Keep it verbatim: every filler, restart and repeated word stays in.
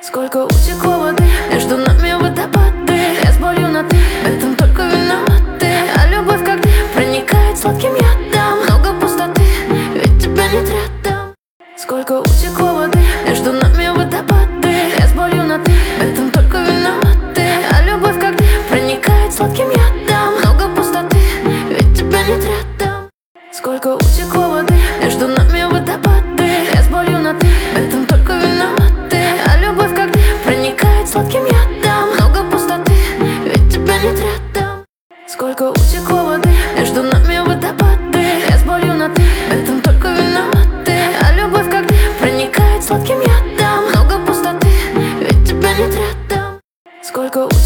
Сколько утекло воды, между нами водопады. Я с болью на ты, в этом только виноваты. А любовь как дым проникает сладким ядом. Много пустоты, ведь тебя нет рядом. Сколько утекло воды, между нами водопады. Я с болью на ты, в этом только виноваты. А любовь как дым проникает сладким ядом. Много пустоты, ведь тебя нет рядом. Сколько утекло воды, между нами водопады. Я с болью на ты, в этом только виноваты. А любовь как дым проникает сладким ядом. Много пустоты, ведь тебя нет рядом. Сколько утекло воды, между нами водопады. Я с болью на ты, в этом только виноваты. А любовь как дым проникает сладким ядом. Много пустоты, ведь тебя нет рядом. Сколько